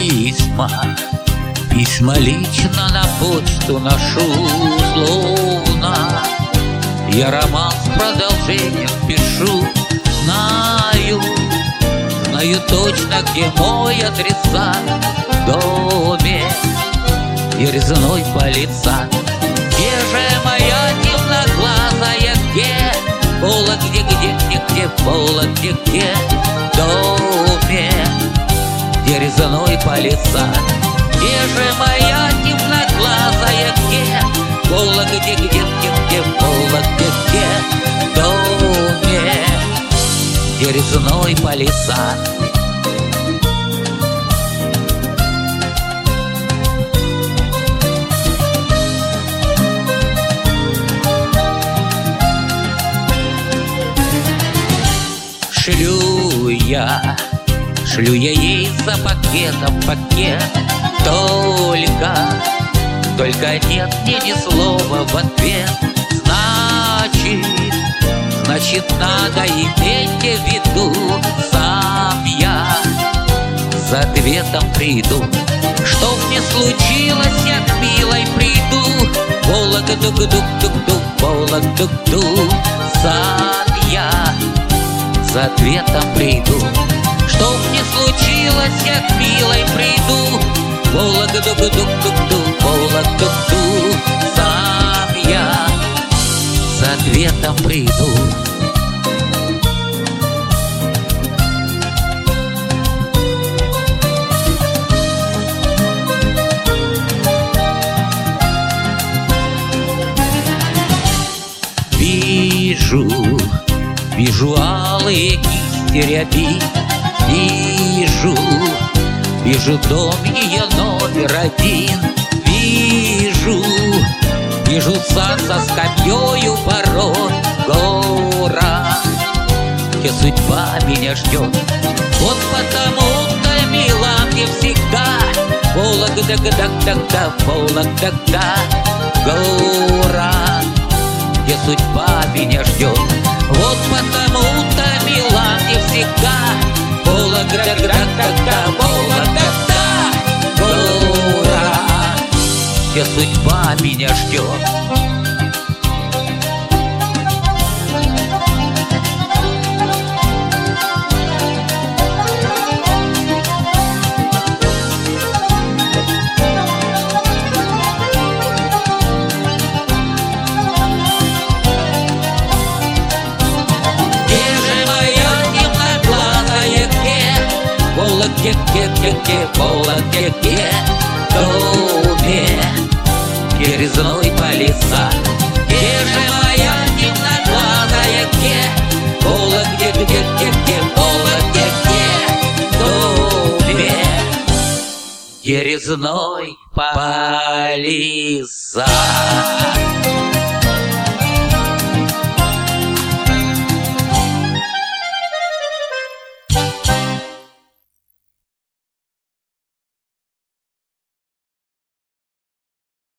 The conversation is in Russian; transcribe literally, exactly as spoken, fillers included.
письма, письма лично на почту ношу, словно я роман с продолжением пишу. Знаю, знаю точно, где мой адресат. В доме, где резной полицай. Где же моя темноглазая, где? Пола, где, где, где, где, Пола, где, где? В доме, где резной полицай. Где же моя темноглазая, где? Пола, где, где, где, где, Пола, где, где? В доме, где резной полицай. Шлю я, шлю я ей за пакетом пакет. Только, только нет мне ни слова в ответ. Значит, значит, надо иметь в виду, сам я за ответом приду. Что мне случилось, я к милой приду. Волок-дук-дук-дук-дук, волок-дук-дук. Сам я за ответом приду. Что мне случилось, я к милой приду. Волок-дук-дук-дук-дук, волок-дук-дук. Сам я за ответом приду. Вижу, вижу алые кисти рябин. Вижу, вижу дом ее номер один. Вижу, вижу сад со скамьей у ворот. Город, где судьба меня ждет. Вот потому-то, мила, мне всегда Волок-дак-дак-дак-дак, Волок-дак-дак. Город, где судьба меня ждет. Вот потому-то, мила, мне всегда Волок-дак-дак-дак, Волок-дак-дак. Город, где судьба меня ждет. Ке-ке-ке-ке, Волок-ке-ке, в доме, где резной полицай. Где же моя темноглазая, ке? Волок-ке-ке-ке-ке, Волок-ке-ке, в доме, где резной полицай.